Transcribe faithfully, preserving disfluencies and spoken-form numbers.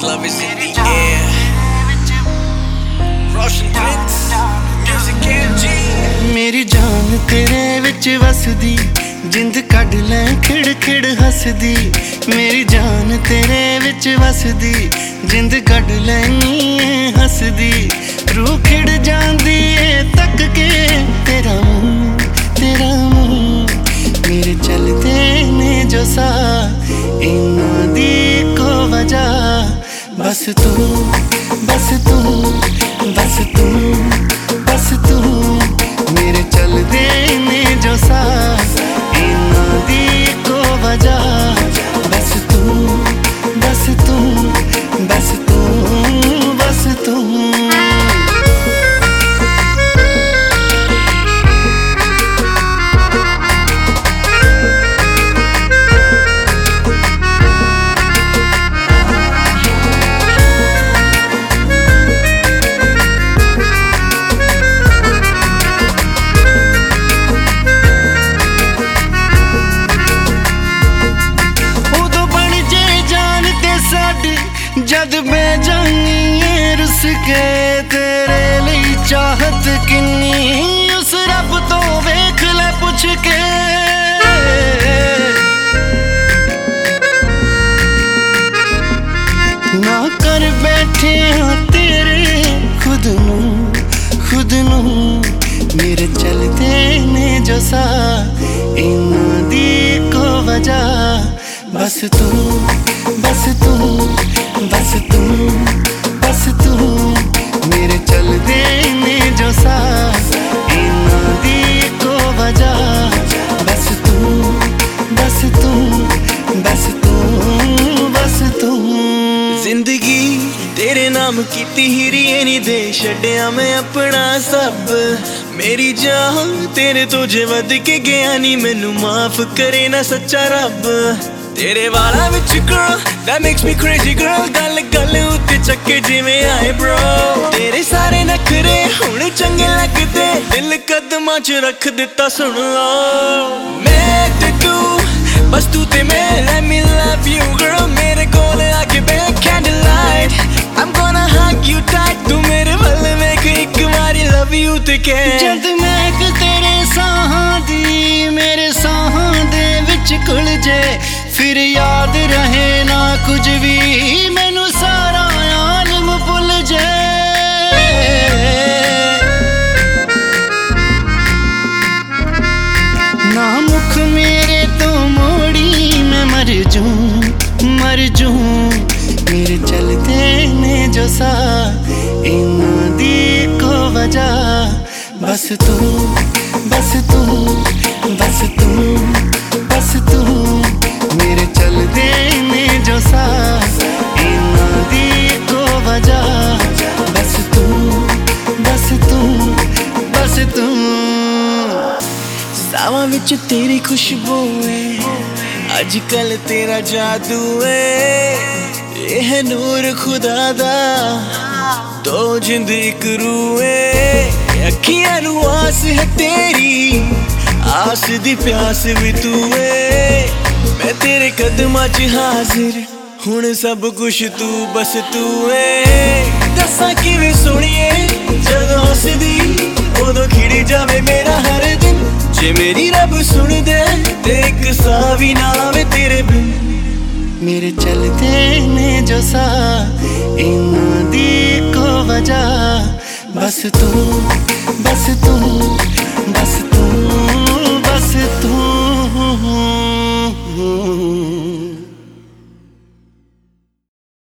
love is in the air. Roshan Prince, music N G. मेरी जान तेरे विच वसदी, जिंद कढ लै खिड़ खिड़ हसदी। मेरी जान तेरे विच वसदी, जिंद कढ लैनी हसदी। रूह खिड़ जांदी ए तक के तेरा मुंह तेरा मुंह। मेरे चलते ने जो सा इन्हां दी को वजह। बस तू बस तू बस तू बस तू। मेरे चलते ने जो सा इन्हां दी को वजह। बस तू बस तू बस तू बस तू। जद बेजानी है रुस के तेरे लिए चाहत किन्नी। उस रब तो वेख ले पुछ के। ना कर बैठे हाँ तेरे खुद नू खुद नू। मेरे चलते ने जो सा इन्हां दी को वजह। बस तू बस तू बस तू बस तू। मेरे चलते ने जो सा इन्हां दी को वजह। बस तू बस तू बस तू बस तू। जिंदगी तेरे नाम कीती हीरी नी दे छड्डिया मैं अपना सब। मेरी जान तेरे तो जे वध के गया नी, मैनू माफ करे ना सच्चा रब। तेरे वाला विच girl that makes me crazy girl। गल गल उत्ते चक्के जिवें आए bro। तेरे सारे नखरे हुण चंगे लगदे, दिल कदमां च रख दिता सुन लो। मैं ते तू बस तू ते मैं let me love you girl। मेरे कोल आके बैठ candlelight I'm gonna hug you tight। तू मेरे वल वेख इक वारी love you ते कह। जद महक तेरे साहां दी मेरे साहां दे विच घुल जे, फिर याद रहे ना कुछ भी मैनू सारा आलम भुल जाए। ना मुख मेरे तो मोड़ी मैं मर जूं मर जूं। मेरे चलते ने जो सा इन्हां दी को वजह। बस तू बस तू बस तू बस तू। मेरे चलते ने जो सा इन्हां दी को वजह। बस तू बस तू बस तू। सावां विच तेरी खुशबू है, अजकल तेरा जादू है। ये है नूर खुदा दा तो जिंद इक रूह है। अखियां नू आस है तेरी, आस दी प्यास भी तू है। मैं तेरे कदमां च हाजिर हुण सब कुछ तू बस तू है। दसां किवें सुणीए जदों हसदी उदों खिड़ जावे मेरा हर दिन। जे मेरी रब सुन दे ते इक सा भी ना आवे तेरे बिन। मेरे चलते ने जो सा इन्हां दी को वजह। बस तू बस तू बस तू बस तू।